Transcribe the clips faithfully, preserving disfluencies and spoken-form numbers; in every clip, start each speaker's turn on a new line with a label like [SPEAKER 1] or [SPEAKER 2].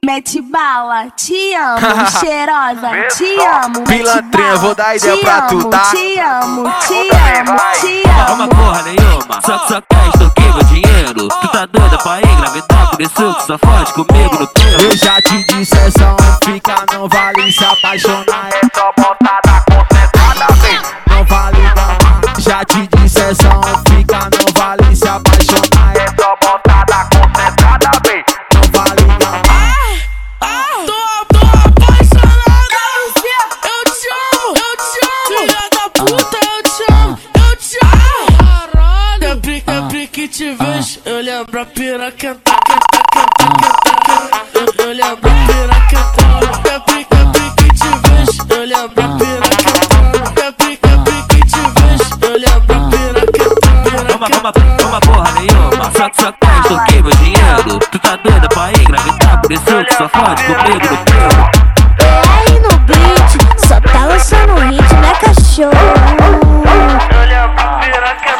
[SPEAKER 1] Mete bala, te amo, cheirosa, te amo.
[SPEAKER 2] Pilantrinha, vou dar ideia pra tu, tá?
[SPEAKER 1] Te amo, te amo, te amo.
[SPEAKER 3] Uma porra nenhuma, só, só quer extorquir meu dinheiro. Tu tá doida pra engravidar, por isso que só fode comigo no pelo.
[SPEAKER 2] Eu já te disse, é só um fica, não vale se apaixonar. É só botada concentrada, vem. Não vale gamar. Já te disse, é só um fica, não vale se apaixonar. É só botada concentrada, vem. Não vale gamar.
[SPEAKER 4] Tô, tô apaixonada, eu te amo, eu te amo. Filha da puta, eu te amo, eu te amo. Caralho, sempre, sempre que te vejo, eu lembro a piroca, canta, canta, canta, canta. Eu, eu lembro a piroca, sempre, sempre que te vejo, eu lembro a piroca. Sempre, sempre que te vejo, eu lembro a piroca.
[SPEAKER 3] Uma, uma, uma porra nenhuma, só, só quer extorquir meu dinheiro. Tu tá doida pra engravidar, por isso que só fode comigo no pelo.
[SPEAKER 1] E aí no beat, só tá lançando ritmo, é cachorro.
[SPEAKER 4] Eu lembro a piroca.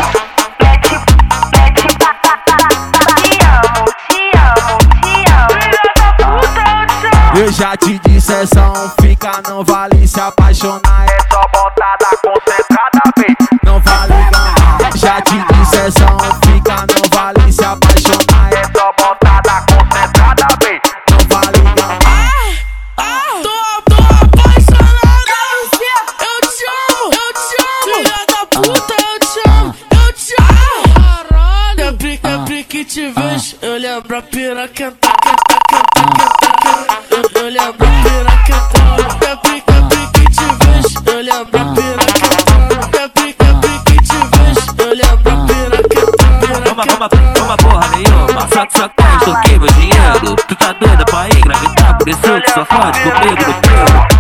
[SPEAKER 2] Eu já te disse, é só um fica, não vale se apaixonar. É só botada concentrada, vem. Não vale gamar. Já te disse, é só um fica, não vale se apaixonar. É só botada concentrada, vem. Não vale gamar.
[SPEAKER 4] Tô, tô apaixonada, eu te amo, eu te amo. Filha da puta, eu te amo, eu te amo. Caralho, sempre, sempre que te vejo, eu lembro a piroca, canta, canta, canta, canta. Eu, eu lembro a piroca, sempre, sempre que te vejo, eu lembro a piroca. Sempre, sempre que te vejo, eu lembro a piroca.
[SPEAKER 3] Uma, uma, uma porra nenhuma, só, só quer extorquir meu dinheiro. Tu tá doida pra engravidar, por isso que só fode comigo no pelo.